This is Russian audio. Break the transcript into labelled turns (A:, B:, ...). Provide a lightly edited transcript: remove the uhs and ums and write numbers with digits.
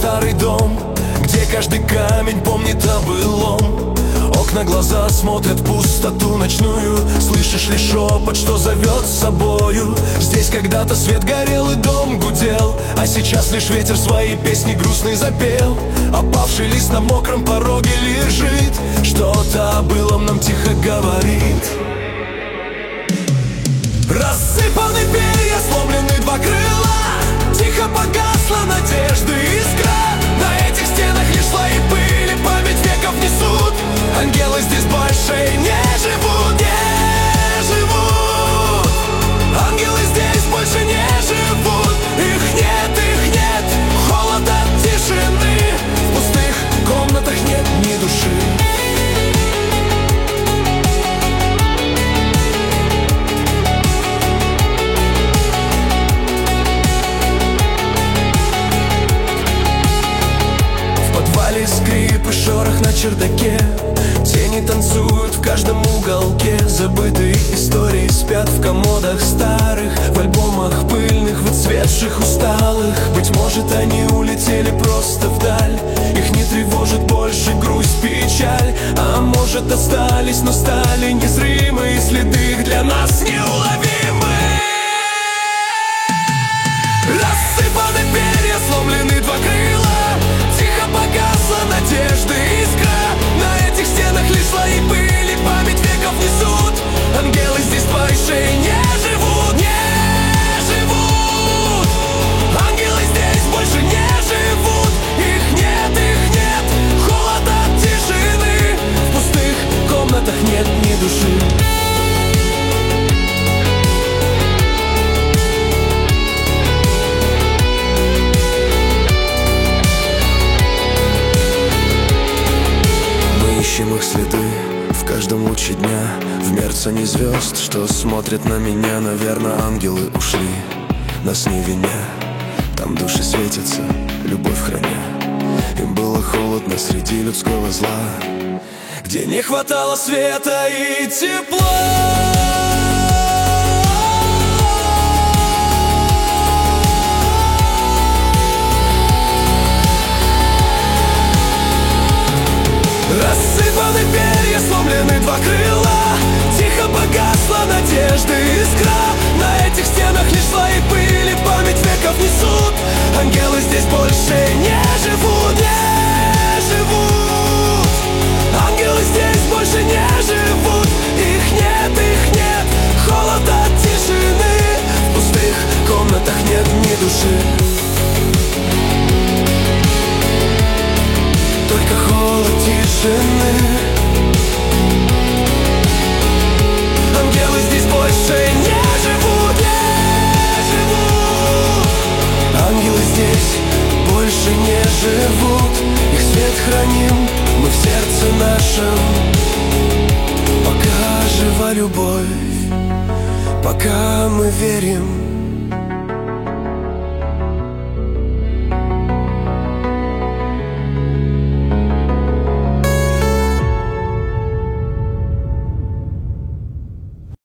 A: старый дом, где каждый камень помнит о былом. Окна, глаза смотрят в пустоту ночную. Слышишь ли шепот, что зовет с собою? Здесь когда-то свет горел и дом гудел, а сейчас лишь ветер свои песни грустные запел. Опавший лист на мокром пороге лежит, что-то о былом нам тихо говорит. Рассыпаны перья, сломлены два крыла, тихо погасла надежда и искра. На этих стенах лишь слои пыли память веков несут. Ангелы здесь больше не живут, не живут. Ангелы здесь больше не живут. Их нет, холод от тишины. В пустых комнатах нет ни души. Скрип и шорох на чердаке, тени танцуют в каждом уголке. Забытые истории спят в комодах старых, в альбомах пыльных, выцветших, усталых. Быть может, они улетели просто вдаль, их не тревожит больше грусть, печаль. А может, остались, но стали незримые следы, их для нас неуловимы. Рассыпаны перья, сломлены два крыла, тихо погасла надежда и искра. На этих стенах лишь слои пыли память веков несут. Ангелы здесь больше не живут, не живут. Ангелы здесь больше не живут. Их нет, холод от тишины. В пустых комнатах нет ни души. Ищем их следы в каждом луче дня, в мерцании звезд, что смотрят на меня. Наверное, ангелы ушли, нас не виня. Там души светятся, любовь храня. Им было холодно среди людского зла, где не хватало света и тепла. Рассыпаны перья, сломлены два крыла, тихо погасла надежда и искра. На этих стенах лишь слои пыли память веков несут. Ангелы здесь больше не живут, не живут. Ангелы здесь больше не живут. Их нет, холод от тишины. В пустых комнатах нет ни души. Только холод тишины. Ангелы здесь больше не живут, не живут. Ангелы здесь больше не живут. Их свет храним мы в сердце нашем. Пока жива любовь, пока мы верим